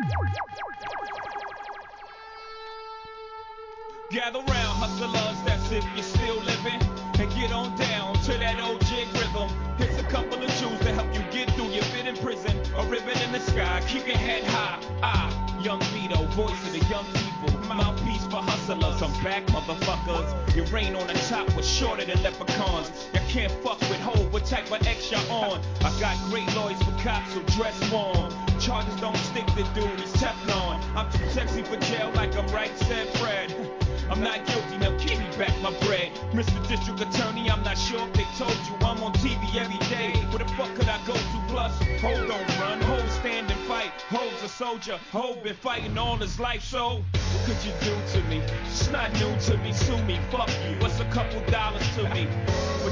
Gather round, hustlers, that's if you're still living. And get on down to that old jig rhythm. Here's a couple of jewels to help you get through your bit in prison. A ribbon in the sky, keep your head high. Young Vito, voice of the young people. Mouthpiece for hustlers, I'm back, motherfuckers. Your reign on the top was shorter than leprechauns. You can't fuck with hoe, what type of X you're on? I got great lawyers for cops who dress warm. Charges don't stick to dude, he's Teflon. I'm too sexy for jail like I'm right, said Fred. I'm not guilty, now give me back my bread. Mr. District Attorney, I'm not sure if they told you I'm on TV every day. Where the fuck could I go to? Plus, Ho don't run, Ho stand and fight. Ho's a soldier, Ho been fighting all his life, so what could you do to me? It's not new to me, sue me, fuck you. What's a couple dollars to me?